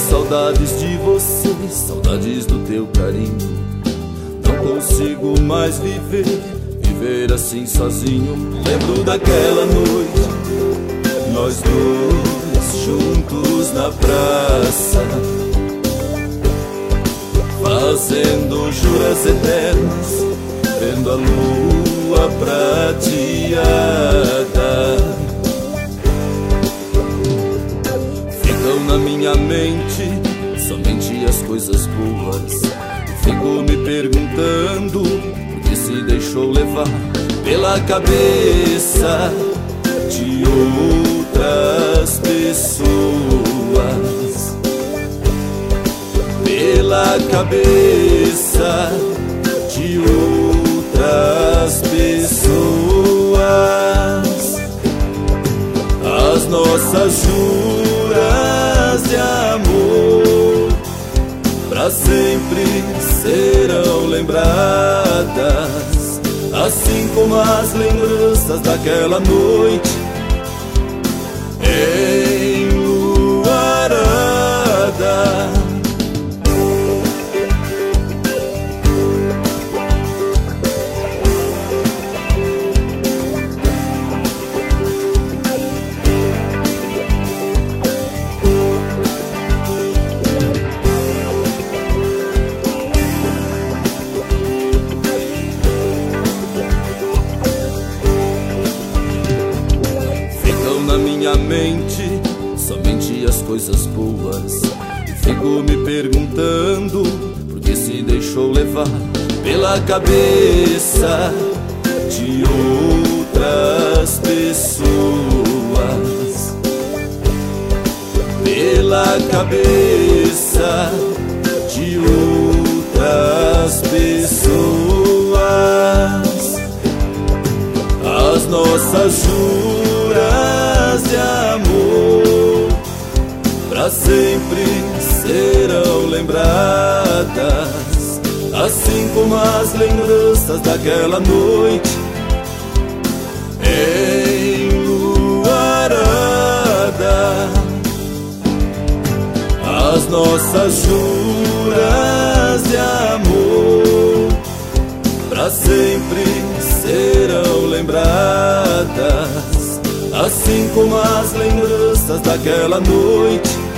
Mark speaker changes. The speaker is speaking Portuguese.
Speaker 1: saudades de você, saudades do teu carinho. Não consigo mais viver assim sozinho. Lembro daquela noite, nós dois juntos na praça, fazendo juras eternas, vendo a lua prateada. Ficam na minha mente somente as coisas boas. Fico me perguntando por que se deixou levar pela cabeça de outras pessoas, pela cabeça de outras pessoas. As nossas juras de amor pra sempre serão lembradas, assim como as lembranças daquela noite enluarada. Na minha mente somente as coisas boas. Fico me perguntando por que se deixou levar pela cabeça de outras pessoas, pela cabeça de outras pessoas. As nossas juras de amor pra sempre serão lembradas, assim como as lembranças daquela noite enluarada. As nossas juras de amor pra sempre serão lembradas, assim como as lembranças daquela noite